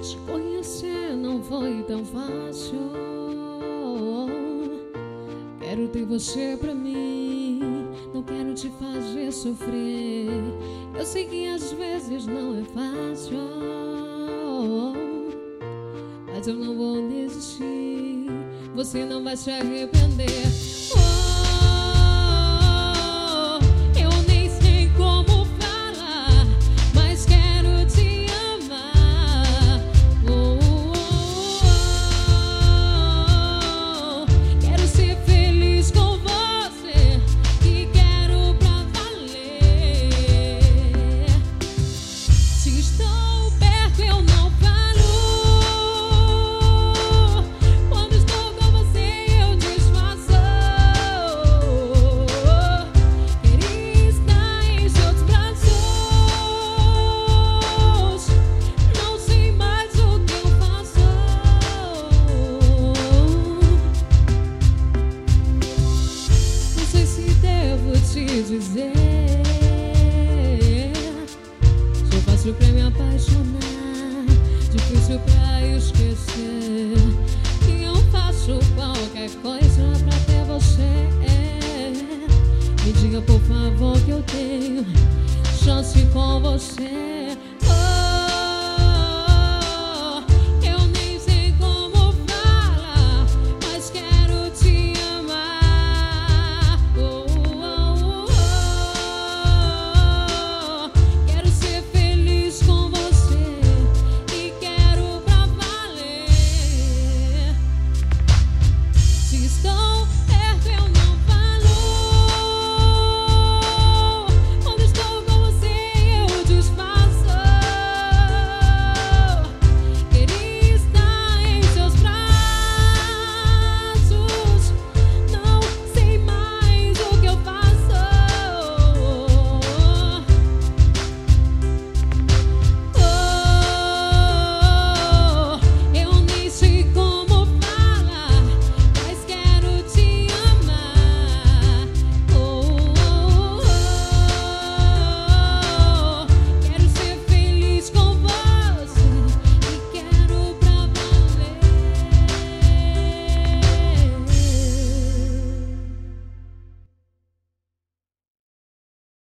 Te conhecer não foi tão fácil. Quero ter você pra mim, não quero te fazer sofrer. Eu sei que às vezes não é fácil, mas eu não vou desistir. Você não vai se arrepender.